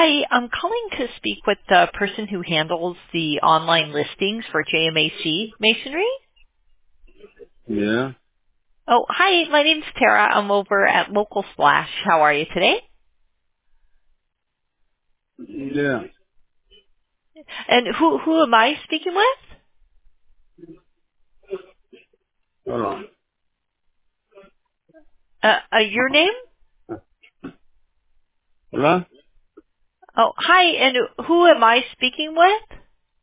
Hi, I'm calling to speak with the person who handles the online listings for JMAC Masonry. Yeah. Oh, hi, my name's Tara. I'm over at Local Splash. How are you today? Yeah. And who am I speaking with? Hold on. Your name? Hola. Oh, hi, and who am I speaking with?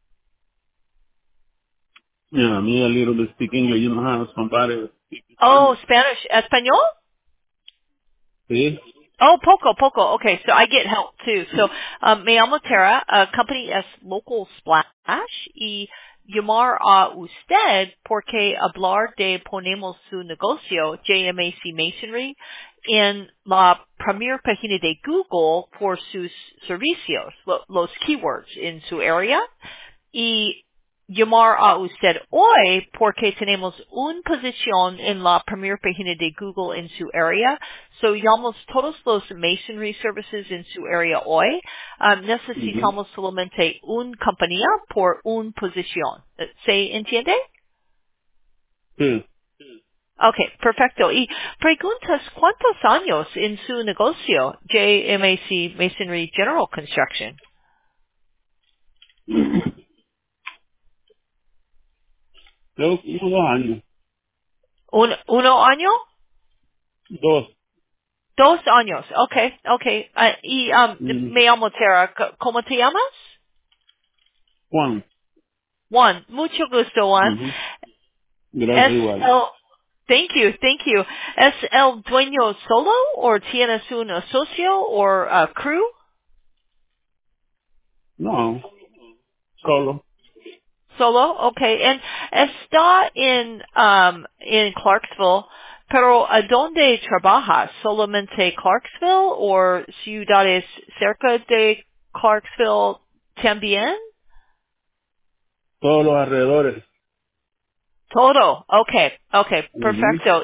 Yeah, me a little bit speak English. You know how somebody speak Oh, Spanish? Spanish, Espanol? Sí. Oh, poco. Okay, so I get help too. So, me llamo Tara, company es Local Splash, y llamar a usted porque hablar de ponemos su negocio, JMAC Masonry, en la primera página de Google por sus servicios, los keywords en su área. Y llamar a usted hoy porque tenemos una posición en la primera página de Google en su área. So llamamos todos los masonry services en su área hoy. Mhm. Necesitamos solamente una compañía por una posición. ¿Se entiende? Sí. Okay, perfecto. Y preguntas, ¿cuántos años en su negocio JMAC Masonry General Construction? Creo que 2 años. ¿Uno año? 2. 2 años, okay. Y Mm. me llamo Tara. ¿Cómo te llamas? Juan. Juan. Mucho gusto, Juan. Mhm. Gracias Es igual. el, thank you. ¿Es el dueño solo o tienes un socio o crew? No, solo. Solo, okay. And está en Clarksville, pero ¿a dónde trabajas? ¿Solamente Clarksville o ciudades cerca de Clarksville también? Todos los alrededores. Todo. Okay, Mhm. perfecto.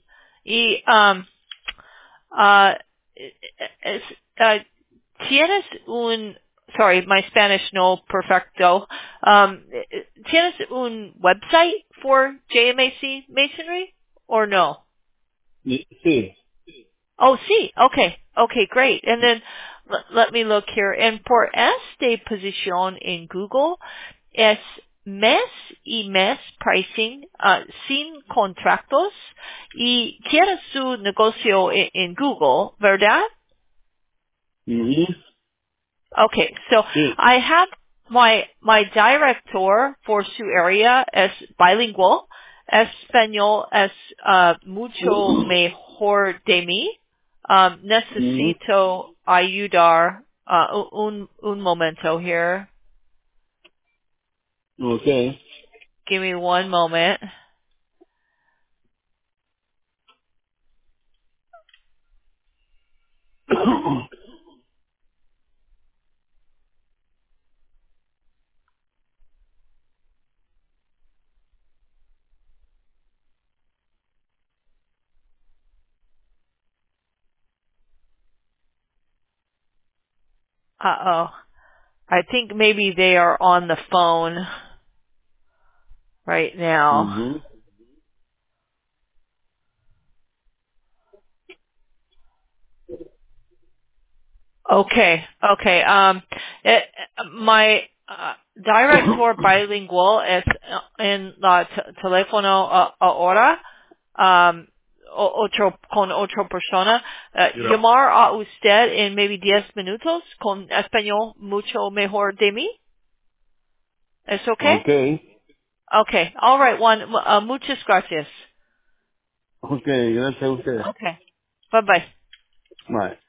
Uh, es, uh, tienes sorry, my Spanish no perfecto. Tienes un website for JMAC Masonry or no? Sí. Oh, sí. Okay, great. And then let me look here. And por esta posición en Google es mes y mes pricing sin contratos y quiere su negocio en Google, ¿verdad? Mhm. Okay, so Sí. I have my director for su area es bilingual. Español es mucho mejor de mí. Mhm. Necesito ayudar un momento here. Okay. Give me one moment. Uh-oh. I think maybe they are on the phone right now. Mhm. Okay. My director bilingual es en la teléfono ahora, con otra persona. Yeah. Llamar a usted en maybe 10 minutos con español mucho mejor de mí. ¿Es okay? Okay. Okay. All right, Juan. Muchas gracias. Okay, gracias a usted. Okay. Bye bye. Bye.